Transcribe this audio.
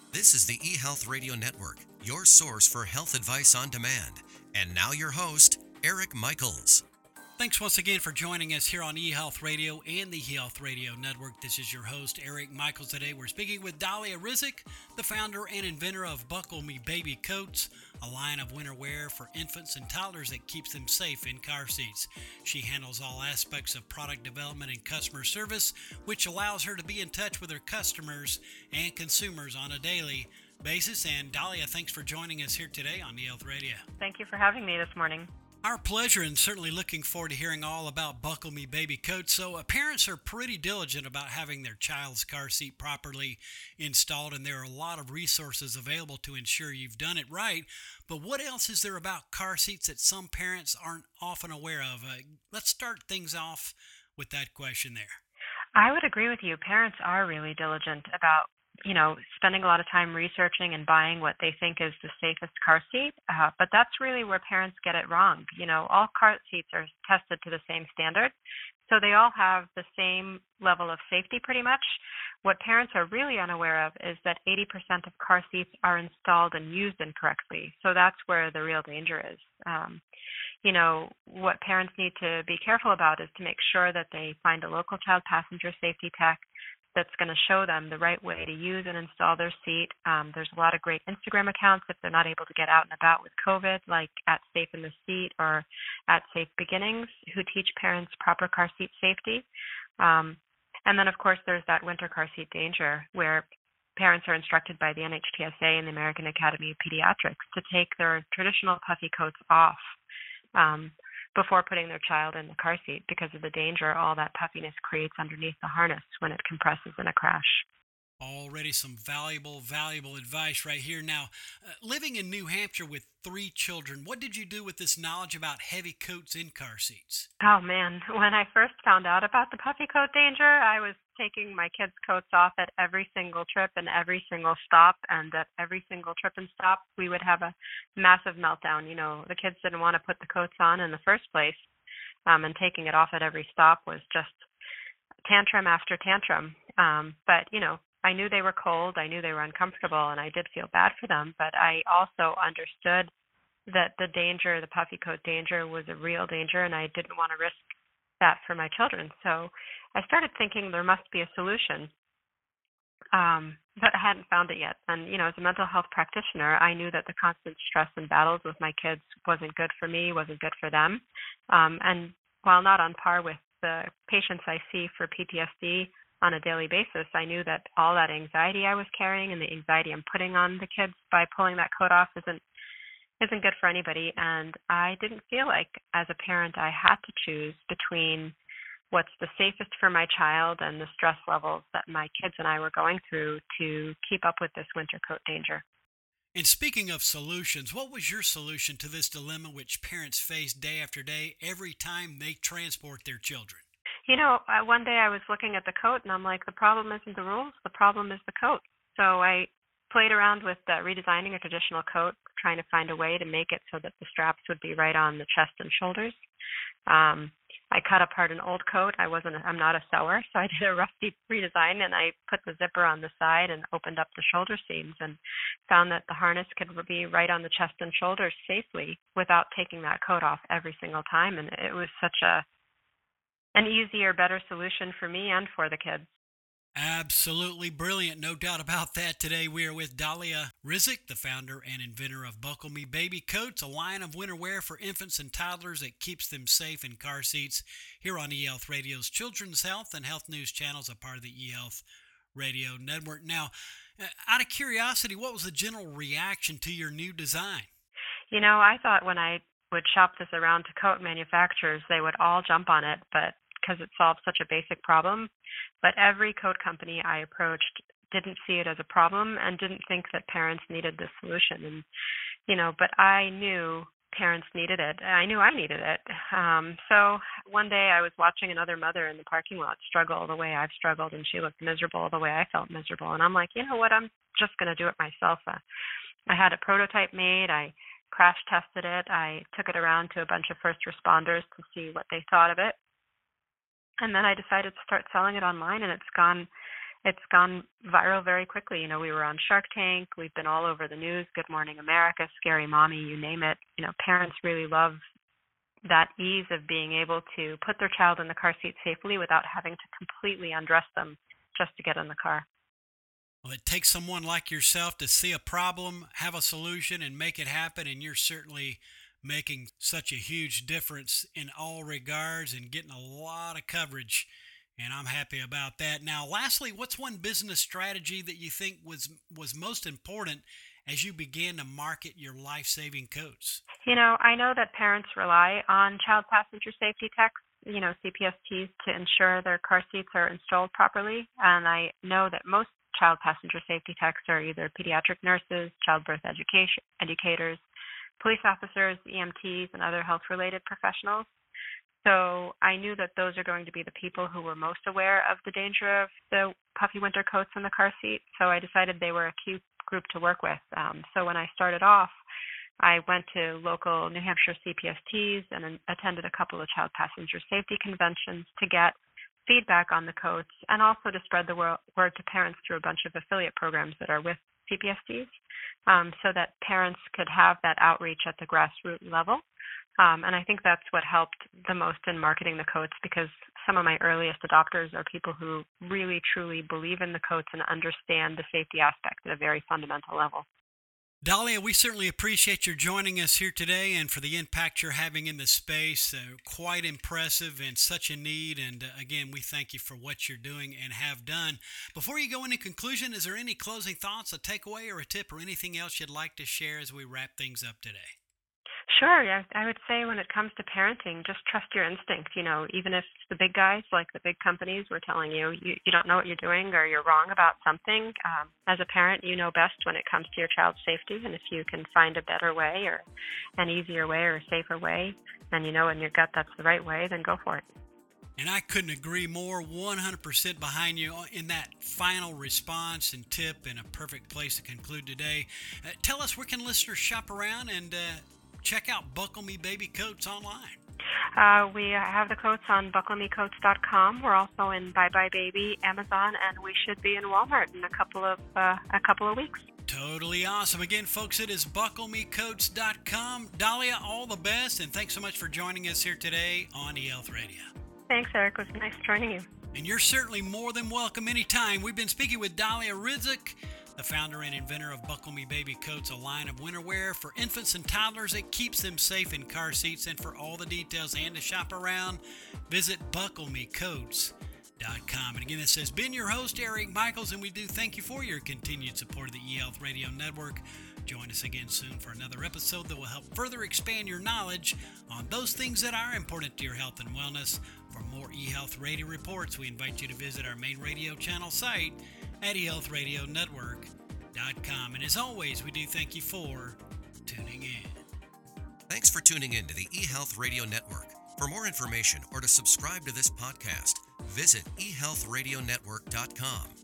This is the eHealth Radio Network, your source for health advice on demand. And now your host, Eric Michaels. Thanks once again for joining us here on eHealth Radio and the eHealth Radio Network. This is your host, Eric Michaels. Today we're speaking with Dahlia Rizik, the founder and inventor of Buckle Me Baby Coats, a line of winter wear for infants and toddlers that keeps them safe in car seats. She handles all aspects of product development and customer service, which allows her to be in touch with her customers and consumers on a daily basis. And Dahlia, thanks for joining us here today on eHealth Radio. Thank you for having me this morning. Our pleasure, and certainly looking forward to hearing all about Buckle Me Baby Coats. So parents are pretty diligent about having their child's car seat properly installed, and there are a lot of resources available to ensure you've done it right. But what else is there about car seats that some parents aren't often aware of? Let's start things off with that question there. I would agree with you. Parents are really diligent about spending a lot of time researching and buying what they think is the safest car seat. But that's really where parents get it wrong. All car seats are tested to the same standard. So they all have the same level of safety pretty much. What parents are really unaware of is that 80% of car seats are installed and used incorrectly. So that's where the real danger is. What parents need to be careful about is to make sure that they find a local child passenger safety tech that's going to show them the right way to use and install their seat. There's a lot of great Instagram accounts if they're not able to get out and about with COVID, like at Safe in the Seat or at Safe Beginnings, who teach parents proper car seat safety. And then, of course, there's that winter car seat danger where parents are instructed by the NHTSA and the American Academy of Pediatrics to take their traditional puffy coats off before putting their child in the car seat because of the danger all that puffiness creates underneath the harness when it compresses in a crash. Already some valuable advice right here. Now, living in New Hampshire with 3 children, what did you do with this knowledge about heavy coats in car seats? Oh, man. When I first found out about the puffy coat danger, I was taking my kids' coats off at every single trip and every single stop. And at every single trip and stop, we would have a massive meltdown. The kids didn't want to put the coats on in the first place. And taking it off at every stop was just tantrum after tantrum. But I knew they were cold, I knew they were uncomfortable, and I did feel bad for them, but I also understood that the danger, the puffy coat danger, was a real danger, and I didn't want to risk that for my children. So I started thinking there must be a solution, but I hadn't found it yet. And, as a mental health practitioner, I knew that the constant stress and battles with my kids wasn't good for me, wasn't good for them. And while not on par with the patients I see for PTSD, on a daily basis, I knew that all that anxiety I was carrying and the anxiety I'm putting on the kids by pulling that coat off isn't good for anybody. And I didn't feel like, as a parent, I had to choose between what's the safest for my child and the stress levels that my kids and I were going through to keep up with this winter coat danger. And speaking of solutions, what was your solution to this dilemma which parents face day after day every time they transport their children? One day I was looking at the coat, and I'm like, the problem isn't the rules, the problem is the coat. So I played around with redesigning a traditional coat, trying to find a way to make it so that the straps would be right on the chest and shoulders. I cut apart an old coat. I'm not a sewer, so I did a rough redesign, and I put the zipper on the side and opened up the shoulder seams and found that the harness could be right on the chest and shoulders safely without taking that coat off every single time. And it was such an easier, better solution for me and for the kids. Absolutely brilliant. No doubt about that. Today we are with Dahlia Rizik, the founder and inventor of Buckle Me Baby Coats, a line of winter wear for infants and toddlers that keeps them safe in car seats, here on eHealth Radio's Children's Health and Health News channels, a part of the eHealth Radio Network. Now, out of curiosity, what was the general reaction to your new design? I thought when I would shop this around to coat manufacturers, they would all jump on it, but because it solves such a basic problem. But every coat company I approached didn't see it as a problem and didn't think that parents needed this solution. And, but I knew parents needed it. I knew I needed it. So one day I was watching another mother in the parking lot struggle the way I've struggled, and she looked miserable the way I felt miserable. And I'm like, you know what, I'm just going to do it myself. I had a prototype made. I crash tested it. I took it around to a bunch of first responders to see what they thought of it. And then I decided to start selling it online, and it's gone it's gone viral very quickly. We were on Shark Tank. We've been all over the news, Good Morning America, Scary Mommy, you name it. Parents really love that ease of being able to put their child in the car seat safely without having to completely undress them just to get in the car. Well, it takes someone like yourself to see a problem, have a solution, and make it happen, and you're certainly making such a huge difference in all regards and getting a lot of coverage, and I'm happy about that. Now, lastly, what's one business strategy that you think was most important as you began to market your life-saving coats? I know that parents rely on child passenger safety techs, CPSTs, to ensure their car seats are installed properly, and I know that most child passenger safety techs are either pediatric nurses, childbirth educators, police officers, EMTs, and other health-related professionals. So I knew that those are going to be the people who were most aware of the danger of the puffy winter coats in the car seat. So I decided they were a key group to work with. So when I started off, I went to local New Hampshire CPSTs and attended a couple of child passenger safety conventions to get feedback on the coats and also to spread the word to parents through a bunch of affiliate programs that are with CPSTs, so that parents could have that outreach at the grassroots level. And I think that's what helped the most in marketing the coats, because some of my earliest adopters are people who really, truly believe in the coats and understand the safety aspect at a very fundamental level. Dahlia, we certainly appreciate your joining us here today and for the impact you're having in the space. Quite impressive and such a need. And again, we thank you for what you're doing and have done. Before you go into conclusion, is there any closing thoughts, a takeaway, or a tip, or anything else you'd like to share as we wrap things up today? Sure. Yeah, I would say when it comes to parenting, just trust your instinct. Even if the big guys, like the big companies, were telling you don't know what you're doing or you're wrong about something, as a parent, you know best when it comes to your child's safety. And if you can find a better way or an easier way or a safer way, and you know in your gut that's the right way, then go for it. And I couldn't agree more, 100% behind you in that final response and tip, and a perfect place to conclude today. Tell us, where can listeners shop around and check out Buckle Me Baby Coats online? We have the coats on bucklemecoats.com. We're also in Bye Bye Baby, Amazon, and we should be in Walmart in a couple of weeks. Totally awesome. Again, folks, it is bucklemecoats.com. Dahlia, all the best, and thanks so much for joining us here today on eHealth Radio. Thanks, Eric. It was nice joining you. And you're certainly more than welcome anytime. We've been speaking with Dahlia Rizek, the founder and inventor of Buckle Me Baby Coats, a line of winter wear for infants and toddlers that keeps them safe in car seats. And for all the details and to shop around, visit bucklemecoats.com. And again, this has been your host, Eric Michaels, and we do thank you for your continued support of the eHealth Radio Network. Join us again soon for another episode that will help further expand your knowledge on those things that are important to your health and wellness. For more eHealth Radio reports, we invite you to visit our main radio channel site at eHealthRadioNetwork.com. And as always, we do thank you for tuning in. Thanks for tuning in to the eHealth Radio Network. For more information or to subscribe to this podcast, visit eHealthRadioNetwork.com.